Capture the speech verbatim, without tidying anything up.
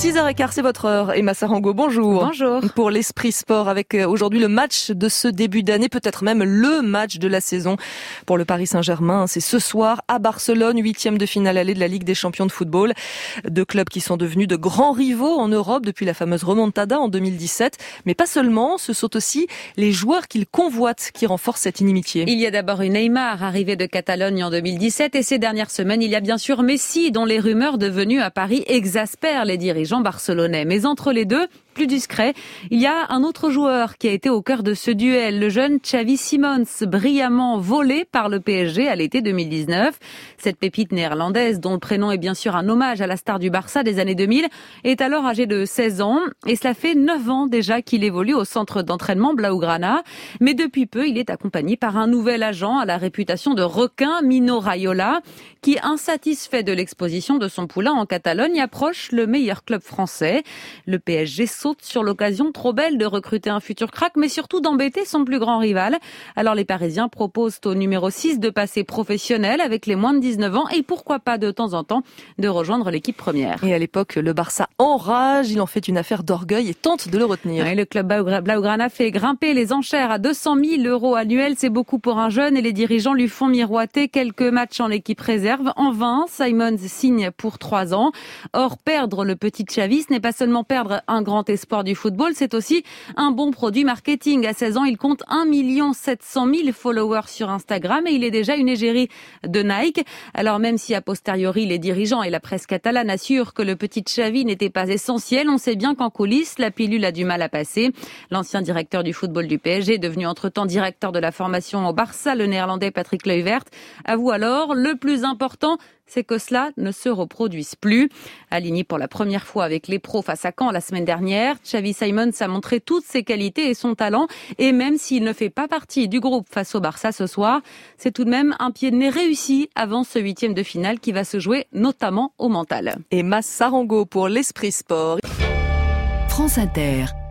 six heures quinze, c'est votre heure. Emma Sarango, bonjour. Bonjour. Pour l'Esprit Sport, avec aujourd'hui le match de ce début d'année, peut-être même le match de la saison pour le Paris Saint-Germain. C'est ce soir à Barcelone, huitième de finale allée de la Ligue des champions de football. Deux clubs qui sont devenus de grands rivaux en Europe depuis la fameuse remontada en deux mille dix-sept. Mais pas seulement, ce sont aussi les joueurs qu'ils convoitent qui renforcent cette inimitié. Il y a d'abord eu Neymar, arrivé de Catalogne en deux mille dix-sept, et ces dernières semaines, il y a bien sûr Messi, dont les rumeurs devenues à Paris exaspèrent les dirigeants barcelonais. Mais entre les deux, plus discret, il y a un autre joueur qui a été au cœur de ce duel, le jeune Xavi Simons, brillamment volé par le P S G à l'été deux mille dix-neuf. Cette pépite néerlandaise, dont le prénom est bien sûr un hommage à la star du Barça des années deux mille, est alors âgé de seize ans, et cela fait neuf ans déjà qu'il évolue au centre d'entraînement Blaugrana. Mais depuis peu, il est accompagné par un nouvel agent à la réputation de requin, Mino Raiola, qui, insatisfait de l'exposition de son poulain en Catalogne, approche le meilleur club français. Le P S G saute sur l'occasion trop belle de recruter un futur crack, mais surtout d'embêter son plus grand rival. Alors les Parisiens proposent au numéro six de passer professionnel avec les moins de dix-neuf ans et pourquoi pas de temps en temps de rejoindre l'équipe première. Et à l'époque, le Barça enrage, il en fait une affaire d'orgueil et tente de le retenir. Et le club Blaugrana fait grimper les enchères à deux cent mille euros annuels. C'est beaucoup pour un jeune et les dirigeants lui font miroiter quelques matchs en équipe réserve. En vain, Simons signe pour trois ans. Or, perdre le petit Xavi, ce n'est pas seulement perdre un grand espoir du football, c'est aussi un bon produit marketing. À seize ans, il compte un million sept cent mille followers sur Instagram et il est déjà une égérie de Nike. Alors même si a posteriori les dirigeants et la presse catalane assurent que le petit Xavi n'était pas essentiel, on sait bien qu'en coulisses, la pilule a du mal à passer. L'ancien directeur du football du P S G, devenu entre-temps directeur de la formation au Barça, le néerlandais Patrick Kluivert, avoue alors le plus important, c'est que cela ne se reproduise plus. Aligné pour la première fois avec les pros face à Caen la semaine dernière, Xavi Simons a montré toutes ses qualités et son talent. Et même s'il ne fait pas partie du groupe face au Barça ce soir, c'est tout de même un pied de nez réussi avant ce huitième de finale qui va se jouer notamment au mental. Emma Sarango pour l'Esprit Sport. France Inter.